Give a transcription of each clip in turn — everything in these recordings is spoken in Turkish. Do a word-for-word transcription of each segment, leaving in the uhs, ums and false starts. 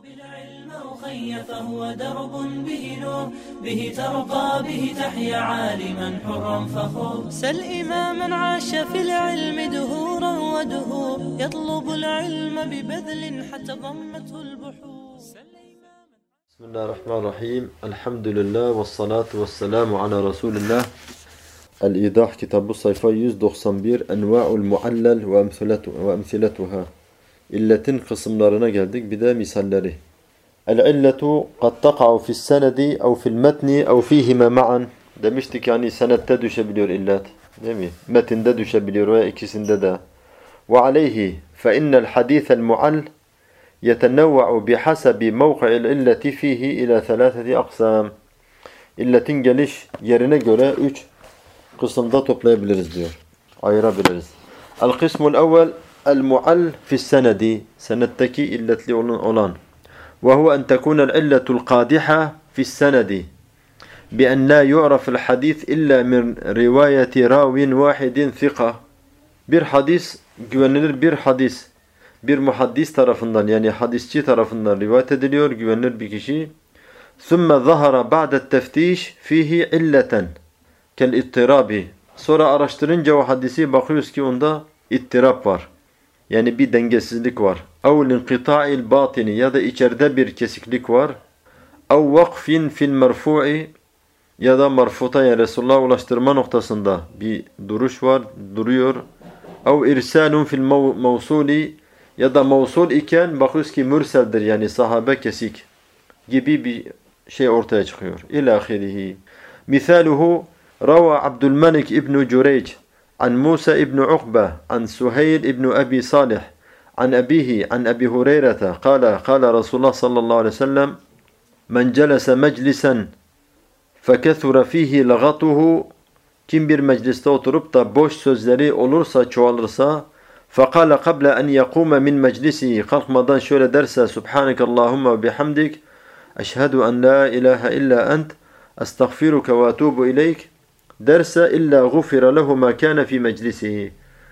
بالعلم أخي فهو درب به نور به ترقى به تحيا عالما حرا فخور سل إماما عاش في العلم دهورا ودهور يطلب العلم ببذل حتى ضمته البحور. بسم الله الرحمن الرحيم. الحمد لله والصلاة والسلام على رسول الله. الإيضاح kitabı sayfa yüz doksan bir Enva'ul muallel ve emsiletuha. İlletin kısımlarına geldik. Bir de misalleri. El-illetu kad taka'u fis senedi ev fil metni ev fihime ma'an. Demiştik yani senette düşebiliyor illet. Değil mi? Metinde düşebiliyor ve ikisinde de. Ve aleyhi fe innel hadithel muall yetenevva'u bihasabi mevki'il illeti fihi ila thalâtheti aksam. İlletin geliş yerine göre üç kısımda toplayabiliriz diyor. Ayırabiliriz. El-kısmul evvel el-muall fis senedi. Senetteki illetli olan. Ve huve en tekunel illetul qadiha fis senedi. Bi en la yu'raful hadis illa min rivayeti ravin vahidin thika. Bir hadis, güvenilir bir hadis, bir muhaddis tarafından yani hadisçi tarafından rivayet ediliyor, güvenilir bir kişi. ثُمَّ ظَهَرَ بَعْدَ التَّفْتِيشِ فِيهِ اِلَّةً كَالْاِتِّرَابِ. Sonra araştırınca o hadisi bakıyoruz ki onda ittirap var. Yani bir dengesizlik var. اَوْ لِنْقِطَاعِ الْبَاطِنِ ya da içeride bir kesiklik var. اَوْ وَقْفٍ فِي الْمَرْفُعِ ya da marfuta yani Resulullah'a ulaştırma noktasında bir duruş var, duruyor. اَوْ اِرْسَالٌ فِي الْمَوْصُولِ ya da mevsul iken bakıyoruz ki mürseldir yani sahabe kesik gibi bir şey ortaya çıkıyor. İlâhirihi. Misaluhu Rava Abdülmelik İbn Cüreyc an Musa İbn Ukbe an Suheyl İbn Abi Salih an abihi an Abi Hureyre kâle kâle Resulullah sallallahu aleyhi ve sellem men celese meclisen fekethura fihi lagatuhu. Kim bir mecliste oturup da boş sözleri olursa, çoğalırsa فَقَالَ قَبْلَ أَنْ يَقُومَ مِنْ مَجْلِسِهِ kalkmadan şöyle derse سُبْحَانَكَ اللّٰهُمَّ وَبِحَمْدِكَ اَشْهَدُ أَنْ لَا إِلَٰهَ إِلَّا أَنْتَ أَسْتَغْفِرُكَ وَأَتُوبُ إِلَيْكَ derse اِلَّا غُفِرَ لَهُ مَا كَانَ فِي مَجْلِسِهِ.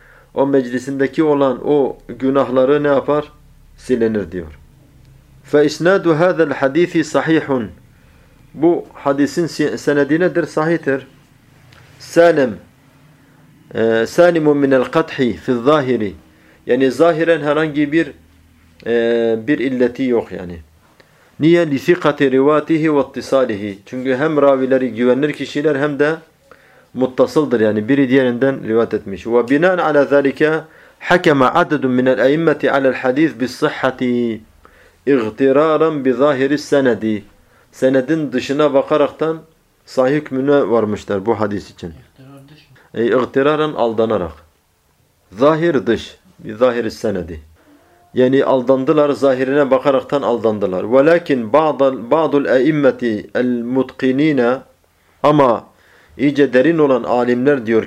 O meclisindeki olan o günahları ne yapar? Silinir diyor. فَاِسْنَادُ هَذَا الْحَدِيثِ صَحِيحٌ. Bu hadisin senedi nedir? Sahihtir. Salim Salimun minel kathi fi'l zahiri. Yani zahiren herhangi bir e, bir illeti yok yani. Niye? Li sikati rivatihi ve ittisalihi. Çünkü hem ravileri güvenilir kişiler hem de muttasıldır yani biri diğerinden rivayet etmiş. Ve binaen ala zalika hakema adedun minel a'immeti alel hadis bis sihhati igtiraran bi zahiri senedi. Senedin dışına bakaraktan sahih hükmüne varmışlar bu hadis için. Ey igtiraran aldanarak. Zahir dış. Bir zahir senedi. Yani aldandılar, zahirine bakaraktan aldandılar. Velakin ba'dul e'immeti el mutqinina ama iyice derin olan alimler diyor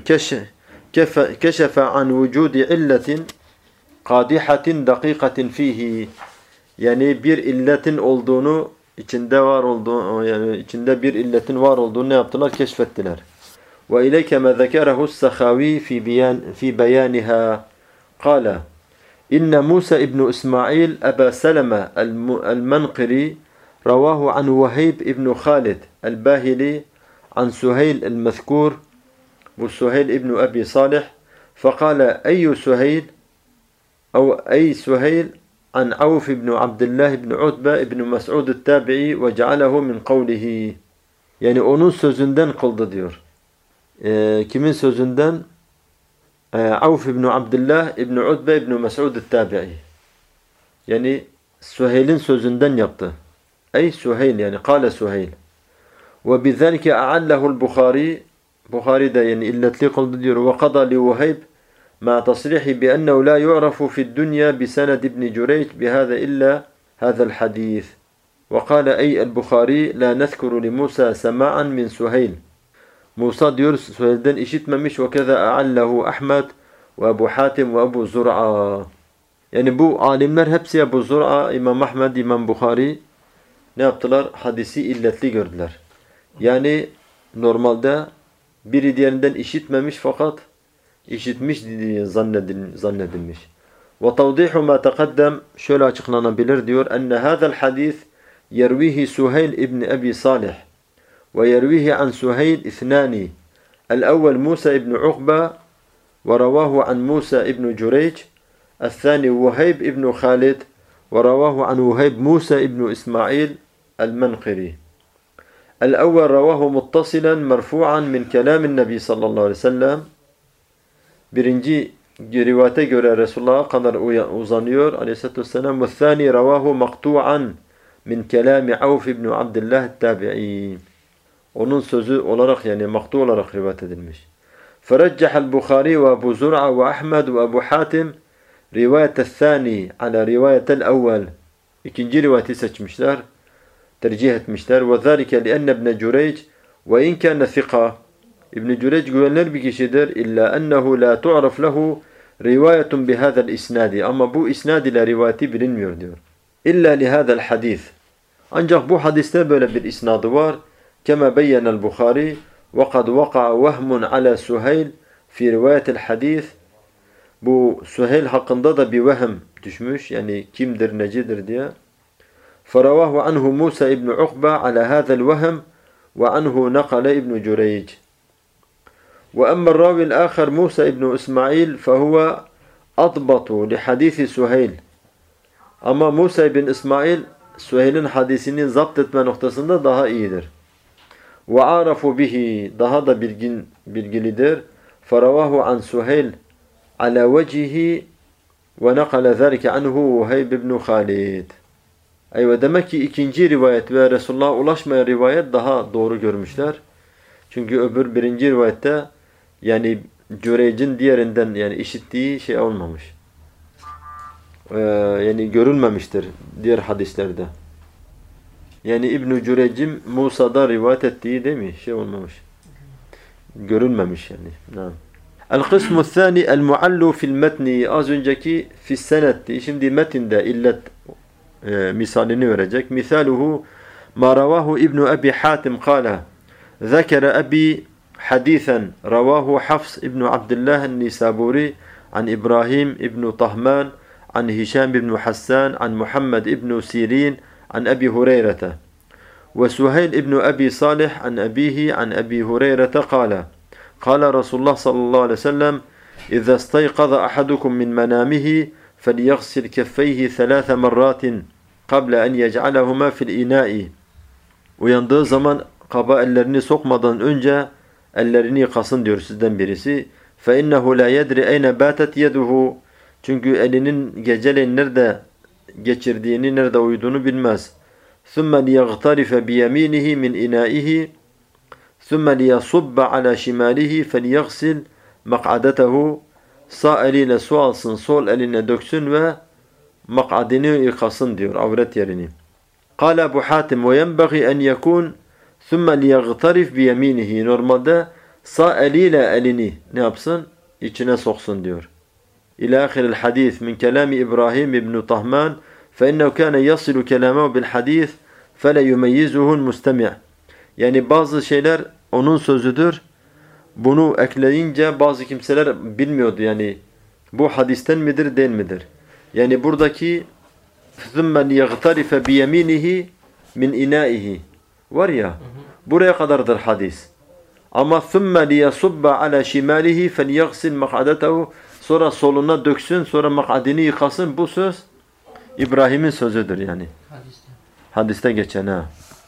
keşefe an vücudi illetin kadihatin dakikatin fihi. Yani bir illetin olduğunu içinde var olduğunu yani içinde bir illetin var olduğunu ne yaptılar? Keşfettiler. وإليك ما ذكره السخاوي في بيان في بيانها قال إن موسى ابن إسماعيل أبا سلمة المنقري رواه عن وهيب ابن خالد الباهلي عن سهيل المذكور وسهيل ابن أبي صالح فقال أي سهيل أو أي سهيل عن عوف بن عبد الله بن عتبة بن مسعود التابعي وجعله من قوله. Yani onun sözünden kıldı diyor. E, kimin sözünden? E, Avf ibn Abdullah ibn Utbe ibn Mes'ud el-Tabi'i. Yani Süheyl'in sözünden yaptı. Ey Süheyl yani kâle Süheyl. Ve bizalike a'allehu'l Bukhari. Bukhari de yani illetli kıldı diyor. Ve qada li Vahib ma tasrihi bi ennehu la yu'rafu fi'd dunya bi sened ibn Cüreyc bi hâza illa hâza'l hadîs. Ve kâle ey el-Bukhari la nezkuru li Musa sema'an min Süheyl. Musa diyor Süheyl'den işitmemiş ve keza a'allehu Ahmed ve Ebu Hatim ve Ebu Zur'a. Yani bu alimler hepsi Ebu Zur'a, İmam Ahmed, İmam Bukhari ne yaptılar? Hadisi illetli gördüler. Yani normalde biri diğerinden işitmemiş fakat işitmiş zannedilmiş. وتوضيح ما تقدم şöyle açıklanabilir diyor. أن هذا الحديث يرويه سهيل ابن أبي صالح ويرويه عن سهيل اثنان الأول موسى ابن عقبة ورواه عن موسى ابن جريج الثاني وهيب ابن خالد ورواه عن وهيب موسى ابن إسماعيل المنقري الأول رواه متصلا مرفوعا من كلام النبي صلى الله عليه وسلم birinci rivayete göre Resulullah'a kadar uzanıyor aleyhissalatü vesselam. Ve thani ravahu maktu'an min kelami Avf ibn Abdullah tabi'i. Onun sözü olarak yani maktu olarak rivayet edilmiş. Ferajjahal Bukhari ve Ebu Zur'a ve Ahmed ve Ebu Hatim rivayetel thani ala rivayetel evvel. İkinci rivayeti seçmişler, tercih etmişler. Ve zâlike li'enne ibn Cüreyc ve in kâne thika. İbn Cüreyc güvenilir bir kişidir. İlla ennehu la tu'raf lehu rivayetun bihâzel isnadi. Ama bu isnad ile rivayeti bilinmiyor diyor. İlla lihâzel hadis. Ancak bu hadiste böyle bir isnadı var. Kema beyyenel Bukhari ve kad vaka'a vehmun ala Suheyl fi rivayetel hadis. Bu Suheyl hakkında da bir vehm düşmüş. Yani kimdir, necidir diye. Feravahu anhu Musa ibn Ukba ala hâzel vehm ve anhu nakale ibn Cüreyc. وأما الراوي الآخر موسى ابن إسماعيل فهو أضبط لحديث سهيل. Ama Musa ibn İsmail Süheyl'in hadisini zapt etme noktasında daha iyidir. وَعَارَفُ بِهِ daha da bilgin, bilgilidir. فَرَوَاهُ عَنْ سُهَيْلٍ عَلَى وَجْهِهِ وَنَقَلَ ذَلِكَ عَنْهُ وُهَيْبِ بْنُ خَالِدٍ. Eyvah, demek ki ikinci rivayet ve Resulullah'a ulaşmayan rivayet daha doğru görmüşler. Çünkü öbür birinci rivayette yani Cüreyc'in diğerinden yani işittiği şey olmamış. Ee, yani görülmemiştir diğer hadislerde. Yani İbn-i Cüreyc'in Musa'da rivayet ettiği değil mi? Şey olmamış. Görülmemiş yani. Naam. El-kısmu thani el-muallu fil-metni. Az önceki fis-senetti. Şimdi metinde illet e, misalini verecek. Misaluhu ma ravahu İbn-i Ebi Hatim kâle ذكر أبي حديثا رواه حفص ابن عبد الله النسابوري عن إبراهيم ابن طهمان عن هشام بن حسان عن محمد ابن سيرين عن أبي هريرة وسهيل ابن أبي صالح عن أبيه عن أبي هريرة قال قال رسول الله صلى الله عليه وسلم إذا استيقظ أحدكم من منامه فليغسل كفيه ثلاث مرات قبل أن يجعلهما في الإناء. Uyandığı zaman kaba ellerini sokmadan önce ellerini yıkasın diyor sizden birisi. فَاِنَّهُ لَا يَدْرِ اَيْنَ بَاتَتْ يَدُهُ. Çünkü elinin geceleyin nerede geçirdiğini, nerede uyuduğunu bilmez. ثُمَّ لِيَغْتَرِفَ بِيَم۪ينِهِ مِنْ اِنَائِهِ ثُمَّ لِيَصُبَّ عَلَى شِمَالِهِ فَلْيَغْسِلْ مَقْعَدَتَهُ. Sağ eliyle su alsın, sol eline döksün ve mak'adini yıkasın diyor, avret yerini. قال أبو حاتم وينبغي أن يكون ثُمَّ لِيَغْتَرِفْ بِيَم۪ينِهِ. Normalde sağ eliyle elini ne yapsın? İçine soksun diyor. İlâ ahiril hadis min kelâmi İbrahim ibn Tahman فَاِنَّهُ كَانَ يَصِلُ كَلَامَهُ بِالْحَدِيثِ فَلَا يُمَيِّزُهُ الْمُسْتَمِعِ. Yani bazı şeyler onun sözüdür. Bunu ekleyince bazı kimseler bilmiyordu yani bu hadisten midir değil midir? Yani buradaki ثُمَّ لِيَغْتَرِفَ بِيَم۪ينِهِ min inaihi var ya, buraya kadardır hadis. Ama ثُمَّ لِيَصُبَّ عَلَى شِمَالِهِ فَلْيَغْسِلْ مَقْعَدَتَهُ. Sonra soluna döksün, sonra mak'adini yıkasın. Bu söz İbrahim'in sözüdür yani. Hadiste, Hadiste geçen ha.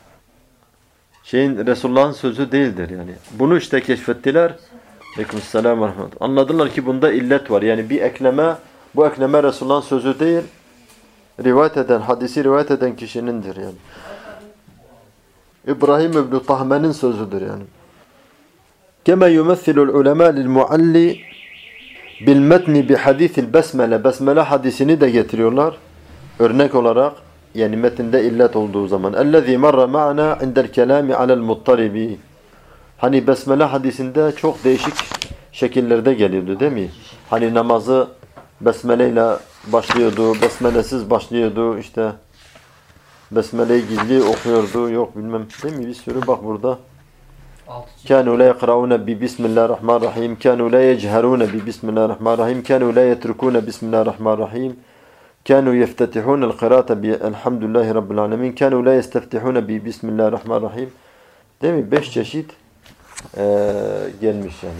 Şeyin Resulullah'ın sözü değildir yani. Bunu işte keşfettiler. Aleykümselam ve rahmetullah. Anladılar ki bunda illet var. Yani bir ekleme, bu ekleme Resulullah'ın sözü değil. Rivayet eden, hadisi rivayet eden kişinindir yani. İbrahim ibn Tahman'ın sözüdür yani. Kema yumessilul ulema lil mualli bil metni bi hadisil besmele. Besmele hadisini de getiriyorlar. Örnek olarak yani metinde illet olduğu zaman. Ellezî marra ma'na indel kelâmi alel muttaribi. Hani besmele hadisinde çok değişik şekillerde geliyordu değil mi? Hani namazı besmele ile başlıyordu, besmelesiz başlıyordu işte. Besmele'yi gizli okuyordu. Yok bilmem değil mi? Bir sürü bak burada كانوا لا يقرؤون ببسم الله الرحمن الرحيم كانوا لا يجهرون ببسم الله الرحمن الرحيم كانوا لا يتركون بسم الله الرحمن الرحيم كانوا يفتتحون القراءة بالحمد لله رب العالمين كانوا لا يستفتحون ببسم الله الرحمن الرحيم. Değil mi? Beş çeşit ee, gelmiş yani.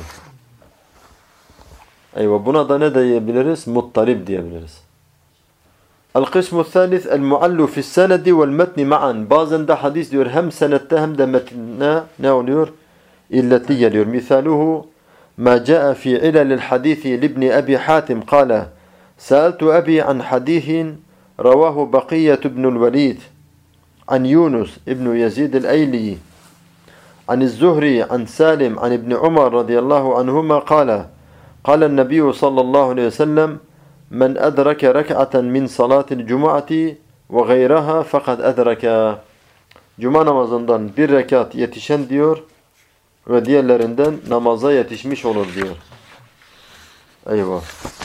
Eyvah, buna da ne diyebiliriz? Muttarib diyebiliriz. El-kısmu thalith el-muallu fi's-senedi vel-metni ma'an. Bazen de hadis diyor hem senette hem de metnine ne oluyor? İlletli geliyor. Misaluhu ma caa fi ilalil hadisi libni Abi Hatim kâle sa'altu abi an hadisin ravahu Bakiyye ibnul Velid an Yunus ibn Yazid el-Eyli عن الزهري عن سالم عن ابن عمر رضي الله عنهما قال قال النبي صلى الله عليه وسلم من أدرك ركعة من صلاة الجمعة وغيرها فقد أدرك. Cuma namazından bir rekat yetişen diyor ve diğerlerinden namaza yetişmiş olur diyor. Eyvah.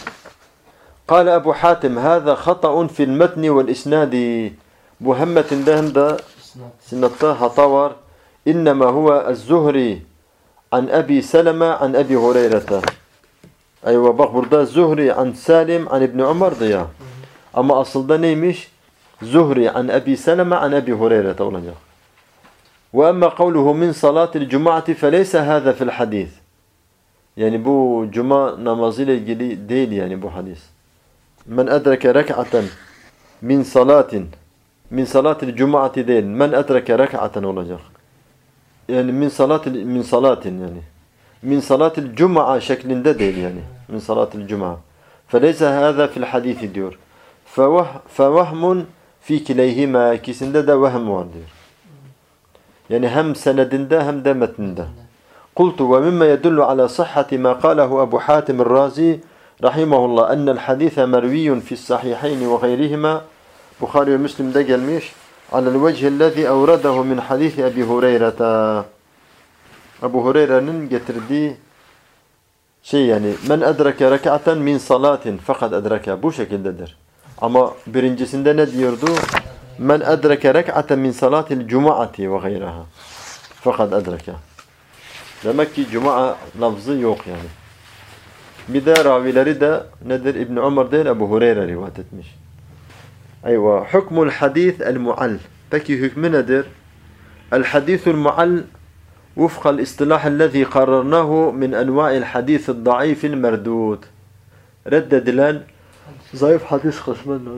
قال أبو حاتم هذا خطأ في المتن والإسناد. Bu hem metinde hem de sinatta hata var. İnnemâ huve ez-Zuhri an Ebi Seleme an Ebi Hureyre'te. Eyvah, bak burada Zuhri an Salim an İbni Umar'dı ya. Ama aslında neymiş? Zuhri an Ebi Seleme an Ebi Hureyre'te olacak. Ve emme kavluhu min salatil cuma'ati feleyse hâze fil hadis. Yani bu cuma namazı ile ilgili değil yani bu hadis. Men edreke rek'aten min salatin min salatil cuma'ati değil. Men edreke rek'aten olacak. Yani min salatil min salatin yani. Min salatil cuma şeklinde değil yani. Min salatil cuma. Feleyse hâzâ fil hadîsi diyor. Fevahmun fi kileyhima. İkisinde de vehm var diyor. Yani hem senedinde hem de metninde. Kultu ve mimme yedullu ala sahhati ma kâlehu Ebu Hatim el-Razi rahimahullah ennel hadîse merviyyun fis sahihayni ve gayrihima. Bukhari ve Müslim'de gelmiş. Alel vechillezî evredehu min hadîsi Ebi Hureyre'te. Ebu Hureyre'nin getirdiği şey yani men edreke rek'aten min salatin fakat edreke, bu şekildedir. Ama birincisinde ne diyordu? Men edreke rek'aten min salatil cuma'ati ve gayraha fakat edreke. Demek ki cuma lafzı yok yani. Bir de ravileri de nedir? İbn Ömer değil, Ebu Hureyre rivayet etmiş. Eyvah. Hükmül hadis el-mu'all. Peki hükmü nedir? El-hadisul mu'all وفق الاصطلاح الذي قررناه من أنواع الحديث الضعيف المردود. Reddedilen zayıf hadis kısmında.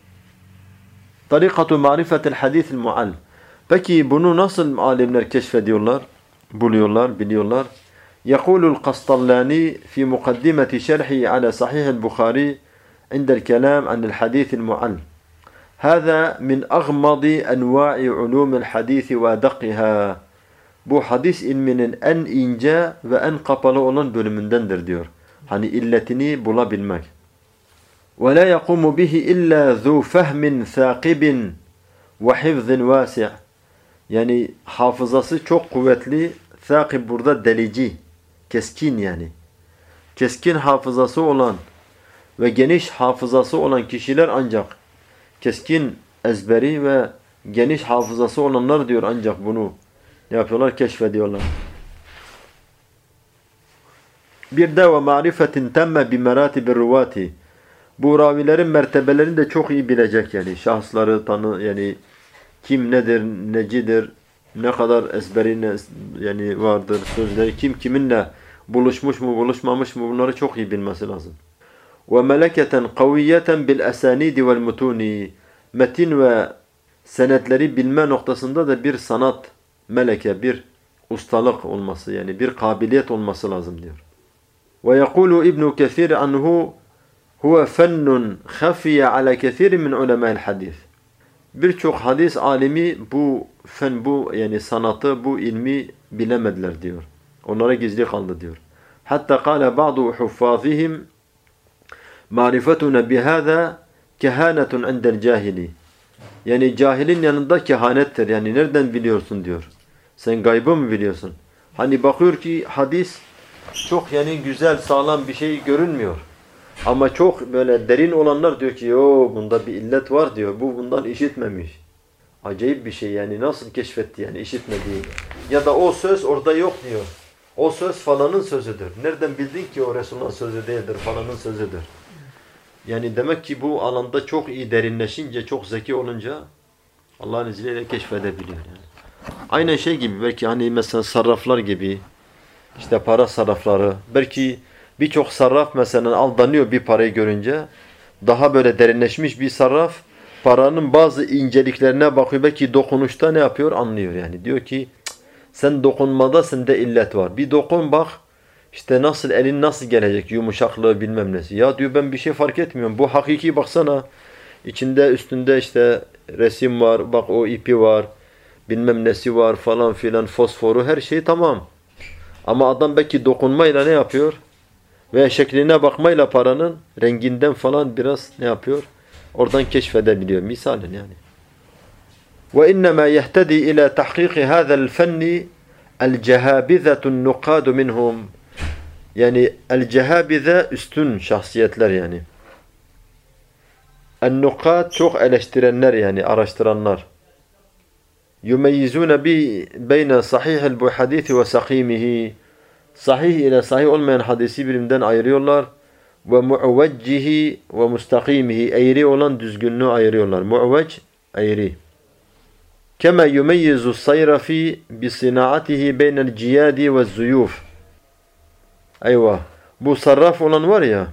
Tarikatu marifetil hadis el-mu'all. Peki bunu nasıl alimler keşfediyorlar, buluyorlar, biliyorlar? يقول القسطلاني في مقدمة شرحه على صحيح البخاري عند الكلام عن الحديث المعل هذا من أغمض أنواع علوم الحديث وأدقها. Bu hadis ilminin en ince ve en kapalı olan bölümündendir diyor. Hani illetini bulabilmek. وَلَا يَقُومُ بِهِ إِلَّا ذُو فَهْمٍ ثَاقِبٍ وَحِفْظٍ وَاسِعٍ. Yani hafızası çok kuvvetli, thâkib burada delici, keskin yani. Keskin hafızası olan ve geniş hafızası olan kişiler ancak keskin ezberi ve geniş hafızası olanlar diyor ancak bunu ne yapıyorlar? Keşfediyorlar. Bir de ve marifetin temme bi meratibir ruvati. Bu ravilerin mertebelerini de çok iyi bilecek yani. Şahısları tanı yani kim nedir, necidir, ne kadar ezberi yani vardır, sözleri kim kiminle buluşmuş mu, buluşmamış mı, bunları çok iyi bilmesi lazım. Ve meleketen kaviyeten bil esanidi vel mutuni. Metin ve senetleri bilme noktasında da bir sanat, meleke, bir ustalık olması yani bir kabiliyet olması lazım diyor. Ve yekulu İbn Kesir anhu huve fennun khafiye ala kesir min ulema'il hadis. Birçok hadis alimi bu fen, bu yani sanatı, bu ilmi bilemediler diyor. Onlara gizli kaldı diyor. Hatta kâle ba'du huffâzihim marifetuna bihâzâ kehanetun indel cahili. Yani cahilin yanında kehanettir. Yani nereden biliyorsun diyor. Sen gaybı mı biliyorsun? Hani bakıyor ki hadis çok yani güzel, sağlam bir şey görünmüyor. Ama çok böyle derin olanlar diyor ki yo bunda bir illet var diyor. Bu bundan işitmemiş. Acayip bir şey yani, nasıl keşfetti yani işitmediği. Ya da o söz orada yok diyor. O söz falanın sözüdür. Nereden bildin ki o Resulullah'ın sözü değildir, falanın sözüdür. Yani demek ki bu alanda çok iyi derinleşince, çok zeki olunca Allah'ın izniyle keşfedebiliyor yani. Aynen şey gibi, belki hani mesela sarraflar gibi, işte para sarrafları, belki birçok sarraf mesela aldanıyor bir parayı görünce. Daha böyle derinleşmiş bir sarraf paranın bazı inceliklerine bakıyor, belki dokunuşta ne yapıyor anlıyor yani. Diyor ki sen dokunmada sende illet var. Bir dokun bak işte nasıl, elin nasıl gelecek, yumuşaklığı bilmem nesi. Ya diyor ben bir şey fark etmiyorum. Bu hakiki, baksana. İçinde üstünde işte resim var, bak o ipi var, bilmem nesi var falan filan, fosforu, her şey tamam. Ama adam belki dokunmayla ne yapıyor? Veya şekline bakmayla paranın renginden falan biraz ne yapıyor? Oradan keşfedebiliyor misalen yani. وإنما يهتدي إلى تحقيق هذا الفن الجهابذة النقاد منهم. Yani el-cehabize üstün şahsiyetler yani. El-nukat çok eleştirenler yani, araştıranlar. Yumeyyizune bi beyne sahihil bu hadisi ve sakimihi. Sahih ile sahih olmayan hadisi birbirinden ayırıyorlar. Ve mu'veccihi ve mustakimihi. Eğri olan düzgünlüğü ayırıyorlar. Mu'vecc eğri. Kema yumeyyizu sayrafi bi sinaatihi beynel ciyadi ve zuyuf. Eyvah. Bu sarraf olan var ya,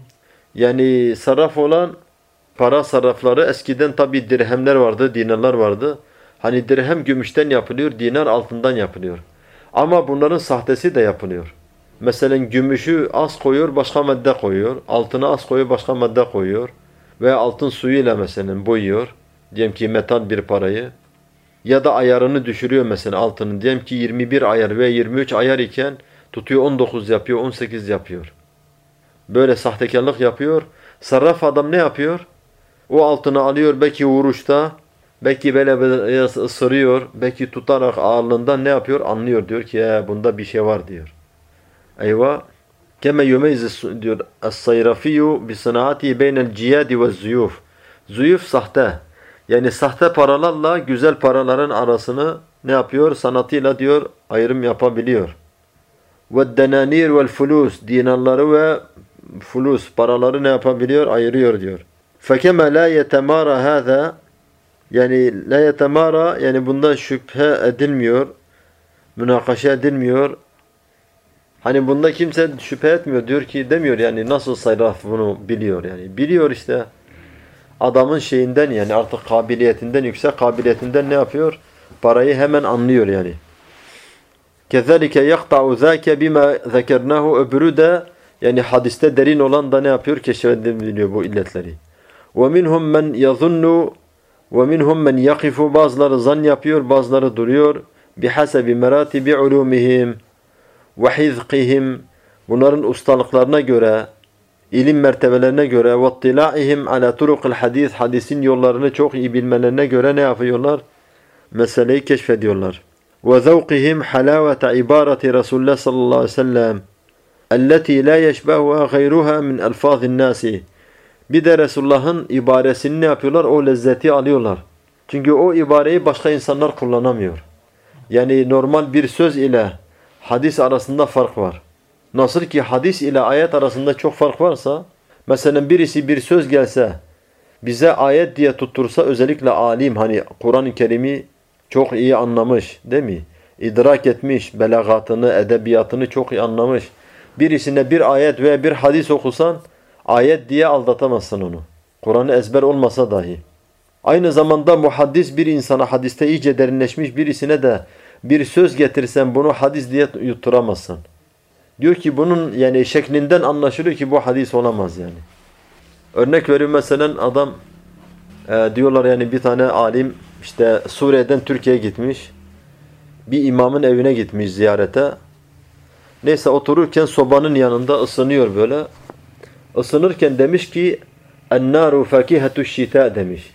yani sarraf olan para sarrafları, eskiden tabi dirhemler vardı, dinarlar vardı. Hani dirhem gümüşten yapılıyor, dinar altından yapılıyor. Ama bunların sahtesi de yapılıyor. Mesela gümüşü az koyuyor, başka madde koyuyor. Altına az koyuyor, başka madde koyuyor. Veya altın suyuyla mesela boyuyor. Diyelim ki metal bir parayı. Ya da ayarını düşürüyor mesela altının. Diyelim ki yirmi bir ayar veya yirmi üç ayar iken tutuyor on dokuz yapıyor, on sekiz yapıyor. Böyle sahtekarlık yapıyor. Sarraf adam ne yapıyor? O altını alıyor, belki vuruşta, belki böyle ısırıyor, belki tutarak ağırlığından ne yapıyor? Anlıyor, diyor ki ya bunda bir şey var diyor. Eyvah. Keme yumeyz diyor es-sayrafiyu bi sanaati beynel ciyadi ve zuyuf. Zuyuf sahte. Yani sahte paralarla güzel paraların arasını ne yapıyor? Sanatıyla diyor ayrım yapabiliyor. Ve denanir vel fulus, dinarları ve fulus paraları ne yapabiliyor? Ayırıyor diyor. Fekema la yetemara hâzâ, yani la yetemara, yani bundan şüphe edilmiyor, münakaşa edilmiyor. Hani bunda kimse şüphe etmiyor, diyor ki demiyor yani nasıl sarraf bunu biliyor yani. Biliyor işte adamın şeyinden, yani artık kabiliyetinden, yüksek kabiliyetinden ne yapıyor? Parayı hemen anlıyor yani. Kezalike yaqta'u zâke bima zekernahu, öbürü de yani hadiste derin olan da ne yapıyor? Keşfedebiliyor bu illetleri. Ve minhum men yazunnu ve minhum men yaqifu, bazıları zan yapıyor, bazıları duruyor. Bihasebi meratibi ulumihim ve hizqihim, bunların ustalıklarına göre, ilim mertebelerine göre, ve ittila'ihim ala turukul hadis, hadisin yollarını çok iyi bilmelerine göre ne yapıyorlar? Meseleyi keşfediyorlar. Ve zevkihim halavete ibareti Resulullah sallallahu aleyhi ve sellem elleti la yeşbehuha gayruha min elfazin nasi. Bir de Resulullah'ın ibaresini ne yapıyorlar? O lezzeti alıyorlar. Çünkü o ibareyi başka insanlar kullanamıyor. Yani normal bir söz ile hadis arasında fark var. Nasıl ki hadis ile ayet arasında çok fark varsa, mesela birisi bir söz gelse, bize ayet diye tuttursa, özellikle alim, hani Kur'an-ı Kerim'i çok iyi anlamış, değil mi? İdrak etmiş, belagatını, edebiyatını çok iyi anlamış. Birisine bir ayet veya bir hadis okusan, ayet diye aldatamazsın onu. Kur'an'ı ezber olmasa dahi. Aynı zamanda muhaddis bir insana, hadiste iyice derinleşmiş birisine de bir söz getirsen bunu hadis diye yutturamazsın. Diyor ki bunun yani şeklinden anlaşılıyor ki bu hadis olamaz yani. Örnek veriyorum, mesela adam e, diyorlar yani bir tane alim işte Suriye'den Türkiye'ye gitmiş. Bir imamın evine gitmiş ziyarete. Neyse otururken sobanın yanında ısınıyor böyle. Isınırken demiş ki "En-naru fakihetu şita" demiş.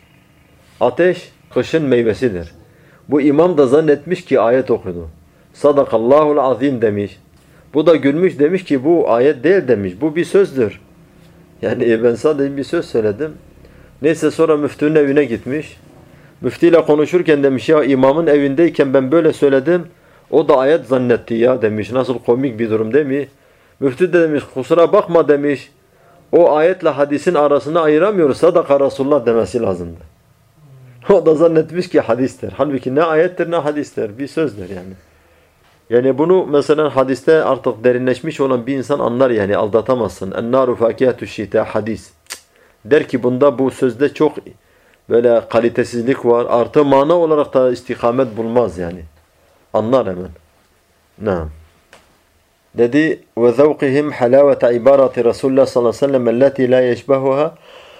Ateş kışın meyvesidir. Bu imam da zannetmiş ki ayet okudu. Sadakallahul azim demiş. Bu da gülmüş, demiş ki bu ayet değil demiş. Bu bir sözdür. Yani ben sadece bir söz söyledim. Neyse sonra müftünün evine gitmiş. Müftiyle konuşurken demiş ya imamın evindeyken ben böyle söyledim. O da ayet zannetti ya demiş. Nasıl komik bir durum değil mi? Müftü de demiş kusura bakma demiş. O ayetle hadisin arasını ayıramıyoruz. Sadaka Resulullah demesi lazımdı. O da zannetmiş ki hadistir. Halbuki ne ayettir ne hadistir. Bir sözdür yani. Yani bunu mesela hadiste artık derinleşmiş olan bir insan anlar yani aldatamazsın. En-naru fakihatü şita hadis. Der ki bunda bu sözde çok böyle kalitesizlik var. Artı mana olarak da istikamet bulmaz yani. Anlar hemen. Naam. Dedi ve zevkihim halavete ibarati Resulullah sallallahu aleyhi ve sellem elleti la yeşbehuha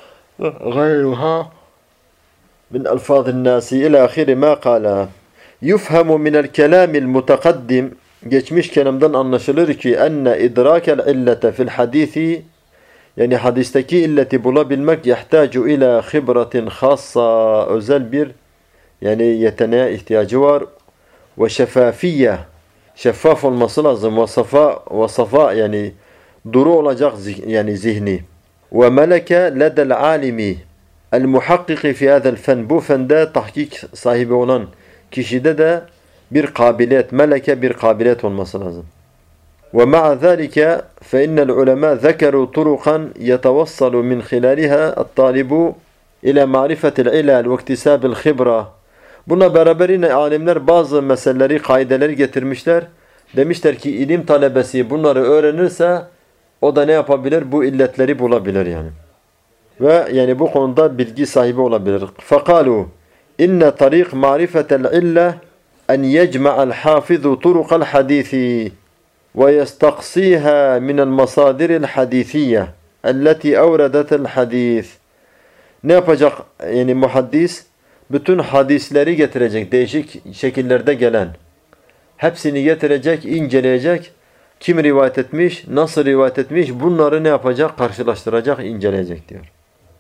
gayruha min elfazın nasi ila ahiri ma kala. Yufhamu minel kelamil mutakaddim geçmiş kelamdan anlaşılır ki enne idrakel illete fil hadisi yani hadisteki illeti bulabilmek yahtacu ila khibratin khassa özel bir yani yeteneğe ihtiyacı var ve şeffafiyye şeffaf olması lazım ve safa ve safa yani duru olacak yani zihni ve meleke ledel alimi el muhakkiki fi hadal fen bu fende tahkik sahibi olan kişide de bir kabiliyet meleke bir kabiliyet olması lazım. Ve ma'a zalika fe innel ulema zekeru turukan yetevassalu min khilaliha at-talibu ila ma'rifetil ilal ve iktisabil khibra. Buna beraber yine alimler bazı meseleleri, kaideleri getirmişler. Demişler ki ilim talebesi bunları öğrenirse o da ne yapabilir? Bu illetleri bulabilir yani. Ve yani bu konuda bilgi sahibi olabilir. Fekalu inne tariq ma'rifetel illa en yecma'al hafizu turukal hadisi ve yestaqsiha minel masadiril hadisiyye elleti evredetel hadis. Ne yapacak yani muhaddis? Bütün hadisleri getirecek, değişik şekillerde gelen. Hepsini getirecek, inceleyecek. Kim rivayet etmiş, nasıl rivayet etmiş, bunları ne yapacak? Karşılaştıracak, inceleyecek diyor.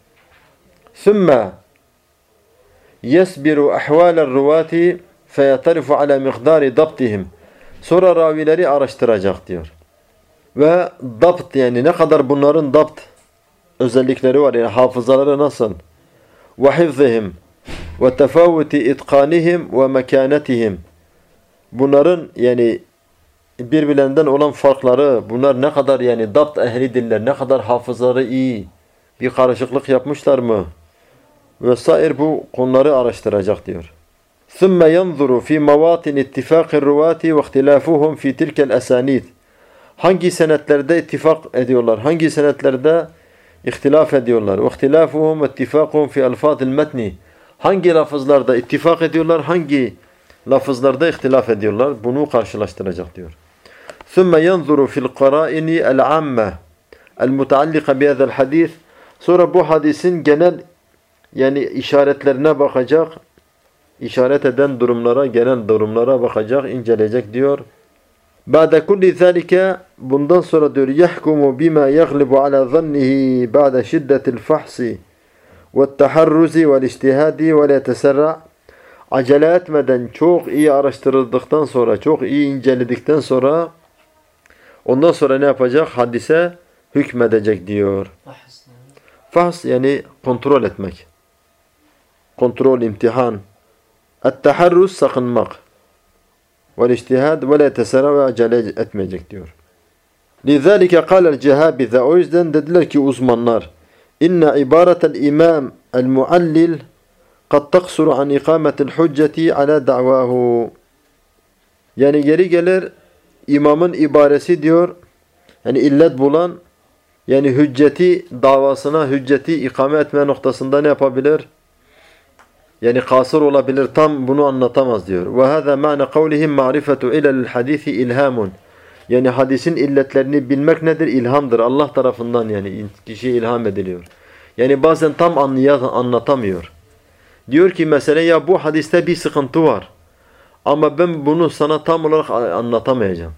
ثُمَّ يَسْبِرُ اَحْوَالَ الرُّوَاتِ فَيَتَرِفُ عَلَى مِقْدَارِ ضَبْطِهِمْ. Sonra ravileri araştıracak diyor. Ve dapt yani ne kadar bunların dapt özellikleri var yani hafızaları nasıl? وَحِفْظِهِمْ وَتَفَوُّتِ اِتْقَانِهِمْ وَمَكَانَتِهِمْ. Bunların yani birbirlerinden olan farkları, bunlar ne kadar yani dapt ehlidirler, ne kadar hafızaları iyi, bir karışıklık yapmışlar mı? Vesaire bu konuları araştıracak diyor. ثُمَّ يَنْظُرُ فِي مَوَاطِنِ اتِّفَاقِ الرُّوَاتِ وَاخْتِلَافُهُمْ فِي تِلْكَ الْأَسَانِيدِ. Hangi senetlerde ittifak ediyorlar, hangi senetlerde ihtilaf ediyorlar. وَاخْتِلَافُهُمْ وَاتِّفَاقُهُمْ فِي أَلْفَاظِ الْمَتْنِ. Hangi lafızlarda ittifak ediyorlar, hangi lafızlarda ihtilaf ediyorlar. Bunu karşılaştıracak diyor. ثُمَّ يَنْظُرُ فِي الْقَرَائِنِ الْعَامَّةِ الْمُتَعَلِّقَ بِهَذَا الْحَدِيثِ. Sonra bu hadisin genel yani işaretlerine bakacak, işaret eden durumlara, genel durumlara bakacak, inceleyecek diyor. بَعْدَ كُلِّ ذَلِكَ bundan sonra diyor يَحْكُمُ بِمَا يَغْلِبُ عَلَى ظَنِّهِ بَعْدَ شِدَّةِ الْفَحْصِ وَالتَّحَرُّزِ وَالْاِجْتِهَادِ وَلَا يَتَسَرَّعْ. Acele etmeden çok iyi araştırıldıktan sonra, çok iyi inceledikten sonra ondan sonra ne yapacak? Hadise hükmedecek diyor. Fahs yani kontrol etmek. Kontrol, imtihan. Et-taharruz sakınmak. Vel-ictihad ve la tesera ve acele etmeyecek diyor. Lizalike kâlel cehabize. O yüzden dediler ki uzmanlar inne ibaretel imam el-muallil kad taksuru an ikametil hücceti ala da'vahu. Yani geri gelir imamın ibaresi diyor yani illet bulan yani hücceti davasına hücceti ikame etme noktasında ne yapabilir? Yani kasır olabilir, tam bunu anlatamaz diyor. Ve hâzâ ma'ne kavlihim ma'rifetu ilel hadisi ilhamun. Yani hadisin illetlerini bilmek nedir? İlhamdır. Allah tarafından yani kişiye ilham ediliyor. Yani bazen tam anlayamaz, anlatamıyor. Diyor ki mesela ya bu hadiste bir sıkıntı var. Ama ben bunu sana tam olarak anlatamayacağım.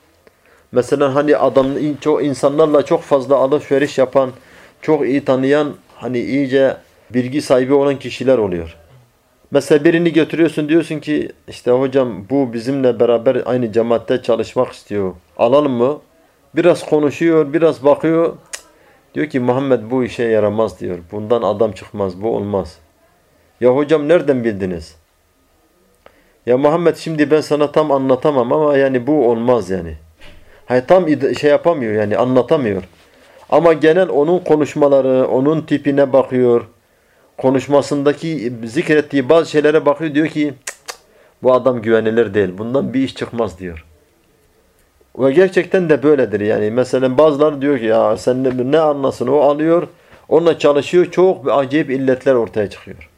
Mesela hani adam çok insanlarla çok fazla alışveriş yapan, çok iyi tanıyan, hani iyice bilgi sahibi olan kişiler oluyor. Mesela birini götürüyorsun diyorsun ki işte hocam bu bizimle beraber aynı cemaatte çalışmak istiyor. Alalım mı? Biraz konuşuyor, biraz bakıyor. Cık, diyor ki Muhammed bu işe yaramaz diyor. Bundan adam çıkmaz, bu olmaz. Ya hocam nereden bildiniz? Ya Muhammed şimdi ben sana tam anlatamam ama yani bu olmaz yani. Hayır tam şey yapamıyor yani anlatamıyor. Ama genel onun konuşmaları, onun tipine bakıyor. Konuşmasındaki zikrettiği bazı şeylere bakıyor diyor ki bu adam güvenilir değil. Bundan bir iş çıkmaz diyor. Ve gerçekten de böyledir yani. Mesela bazıları diyor ki ya sen ne, ne anlasın o alıyor. Onunla çalışıyor. Çok acayip illetler ortaya çıkıyor.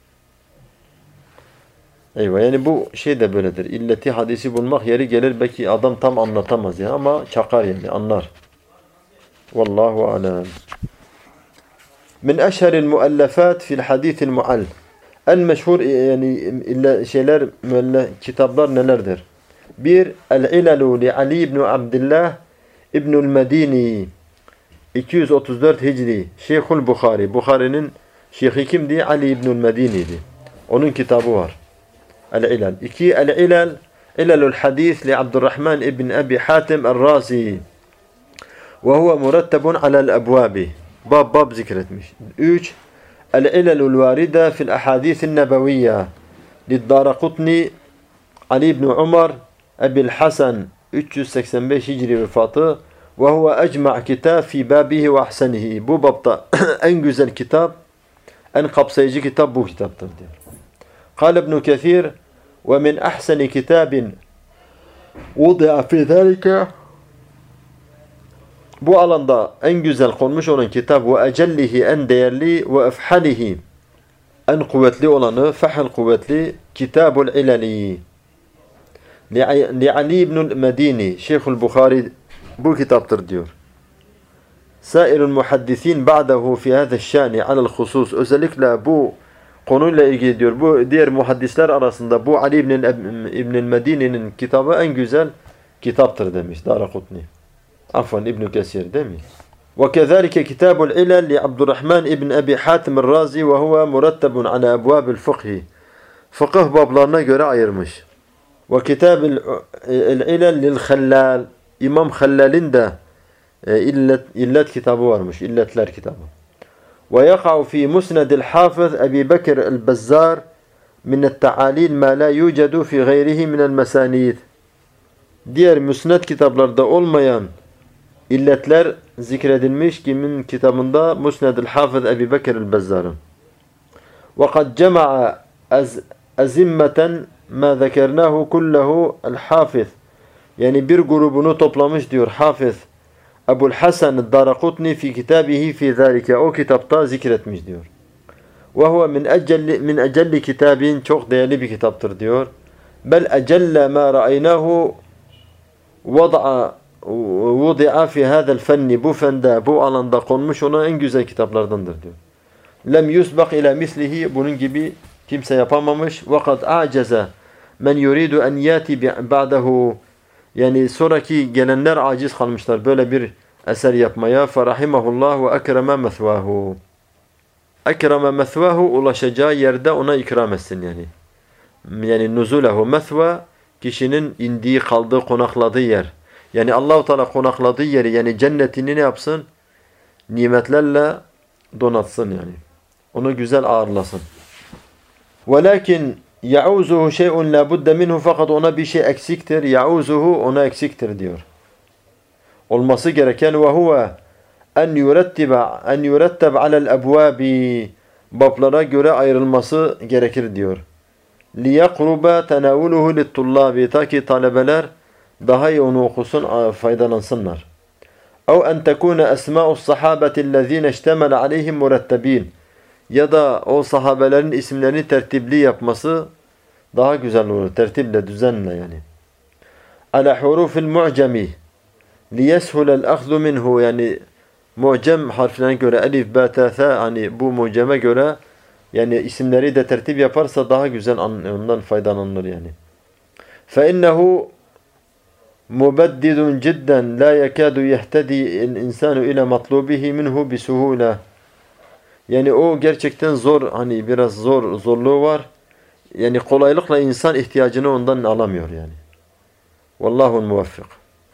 Eyvah yani bu şey de böyledir. İlleti hadisi bulmak yeri gelir belki adam tam anlatamaz ya ama çakar yani anlar. Vallahu alem. Min eşheril muallafat fil hadithil muall. En meşhur yani illa şeyler kitaplar nelerdir? Bir El-İlelu li Ali ibn Abdullah İbnül Medini iki yüz otuz dört Hicri Şeyhül Bukhari. Bukhari'nin şeyhi kimdi? Ali İbnül Medini'ydi. Onun kitabı var. El-İlel. İki El-İlel İlelül Hadis li Abdurrahman ibn Abi Hatim El-Razi. Ve huve murettebun alel ebvabi. Bab bab zikretmiş. Üç El-İlelül Varide fil Ahadisin Nebeviyye Liddarakutni Ali ibn Umar Ebil Hasan üç yüz seksen beş Hicri vefatı ve huve ecma' kitab fi babihi ve ahsenihi. Bu babda en güzel kitap, en kapsayıcı kitap bu kitaptır diyor. Kâle İbn Kethir ve min ahseni kitabin vudi'a fi zâlike. Bu alanda en güzel konmuş olan kitap ve ecellihi en değerli ve efhalihi en kuvvetli olanı, fehel kuvvetli Kitabul İleli. Li Ali İbnül Medini, Şeyhül Bukhari bu kitaptır diyor. Sairul muhaddisin ba'dahu fi hâzâ şâni alel husus. Özellikle bu konuyla ilgili diyor. Bu diğer muhaddisler arasında bu Ali İbnül Medini'nin kitabı en güzel kitaptır demiş Darakutni. Afwan İbn Kesir değil mi? Ve kezalike Kitabul İlel li Abdurrahman İbn Abi Hatim El-Razi ve huve murettebun ala ebvâbil fıkhi. Fıkıh bablarına göre ayırmış. Ve Kitabul İlel lil Khallal. İmam Hallal'in de illet, illet kitabı varmış. İlletler kitabı. Ve yaqa'u fi musnedil hafız Ebi Bekir el-Bezzar minel ta'alil ma la yucedu fi gayrihi minel mesanid. Diğer müsned kitaplarda olmayan illetler zikredilmiş kimin kitabında Musnedül Hafız Ebi Bekir el-Bezzar'ın. Ve kad cema'a azimmeten ma zekernahu kullahu el-Hafiz. Yani bir grubunu toplamış diyor Hafiz Ebul Hasan el-Darakutni fi kitabihi fi zalike. O kitapta zikretmiş diyor. Ve huve min ecelli min ecelli kitabin, çok değerli bir kitaptır diyor. Bel ecelle ma ra'aynahu vada'a vudi'a fi hada'l fenni. Bu fende, bu alanda konmuş ona en güzel kitaplardandır diyor. Lem yusbaq ila mislihi, bunun gibi kimse yapamamış. Ve kad a'caza men yuridu en yati ba'dahu. Yani sonraki gelenler aciz kalmışlar böyle bir eser yapmaya. Ferahimahullah ve ekreme methvahu. Ekreme methvahu, ulaşacağı yerde ona ikram etsin yani. Yani nuzulehu methva, kişinin indiği, kaldığı, konakladığı yer. Yani Allah-u Teala konakladığı yeri, yani cennetini ne yapsın? Nimetlerle donatsın yani. Onu güzel ağırlasın. Velakin ya'uzuhu şey'un la budde minhu, fakat ona bir şey eksiktir. Ya'uzuhu, ona eksiktir diyor. Olması gereken ve huve en yurettiba en yuretteb alel ebvabi, bablara göre ayrılması gerekir diyor. Liyaqruba tenavuluhu littullabi, ta ki talebeler daha iyi onu okusun, faydalansınlar. Ev en tekune esma'us sahabeti'llezine iştemele aleyhim murettebin, ya da o sahabelerin isimlerini tertipli yapması daha güzel olur. Tertiple, düzenle yani. Ala hurufil mu'cemi liyeshulel ahzu minhu, yani mu'cem harflerine göre elif, ba, ta, tha, hani bu mu'ceme göre yani isimleri de tertip yaparsa daha güzel ondan faydalanır yani. Fe innehu mubeddidun cidden la yekadu yehtedi insanu ile matlubihi minhu bisuhula. Yani o gerçekten zor, hani biraz zor, zorluğu var. Yani kolaylıkla insan ihtiyacını ondan alamıyor yani. Vallahu muvaffik.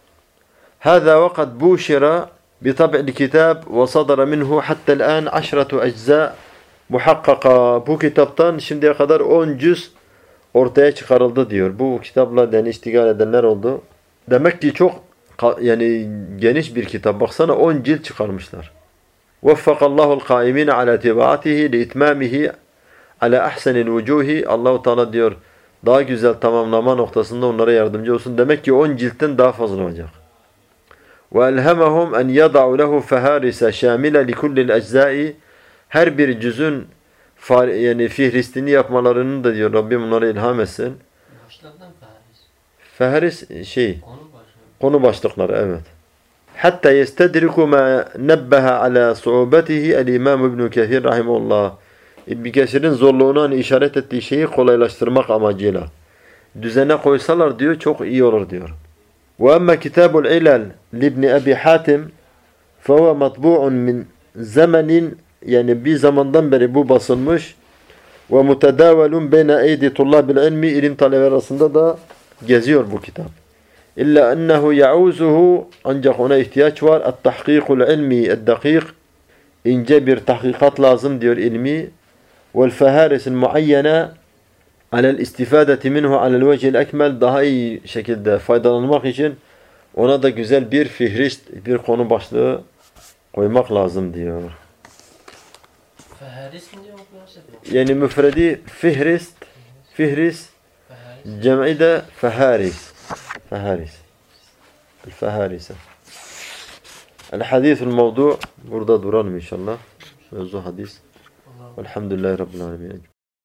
Hâzâ ve kad buşira bitab'il kitab ve sadara minhu hatta al'an aşratu ecza muhakkaka bu kitaptan şimdiye kadar on cüz ortaya çıkarıldı diyor. Bu kitapla yani iştigal edenler oldu. Demek ki çok yani geniş bir kitap. Baksana on cilt çıkarmışlar. Veffakallahu al-kaimin ala tibaatihi li itmamihi ala ahsenil vucuhi. Allahu Teala diyor daha güzel tamamlama noktasında onlara yardımcı olsun. Demek ki on ciltten daha fazla olacak. Ve elhemehum en yad'u lehu feharisa şamile li kulli'l ecza'i. Her bir cüzün yani fihristini yapmalarını da diyor Rabbim onlara ilham etsin. Başlıktan feharis. Feharis şey Konu başlığı. konu başlıkları evet. Hatta yestedriku ma nebbeha ala su'ubatihi el-İmam İbn Kesir rahimehullah. İbn Kesir'in zorluğuna hani işaret ettiği şeyi kolaylaştırmak amacıyla düzene koysalar diyor çok iyi olur diyor. Ve emme kitabul ilal libn Abi Hatim fehuve matbu'un min zamanin yani bir zamandan beri bu basılmış ve mutedavvelun beyne eydi tullabil ilmi ilim talebeleri arasında da geziyor bu kitap. İlla ennehu ya'uzuhu ancak ona ihtiyaç var. Et-tahkikul ilmi et-dakik ince bir tahkikat lazım diyor ilmi. Vel-feharesil muayyene alel istifadeti minhu alel vecihil ekmel daha iyi şekilde faydalanmak için ona da güzel bir fihrist, bir konu başlığı koymak lazım diyor. Feharis mi diyor okuyorsa? Yani müfredi fihrist, fihrist, Feharis. cem'i de feharis. Feharis. El-feharise. El-hadithul mevdu. Burada duralım inşallah. Mevzu hadis. Velhamdülillahi Rabbil alemin.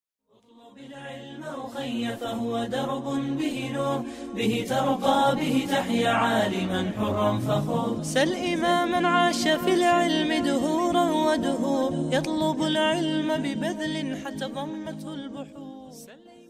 فهو درب به نور به ترقى به تحيا عالما حرا فخور سل إماما عاش في العلم دهورا ودهور يطلب العلم ببذل حتى ضمته البحور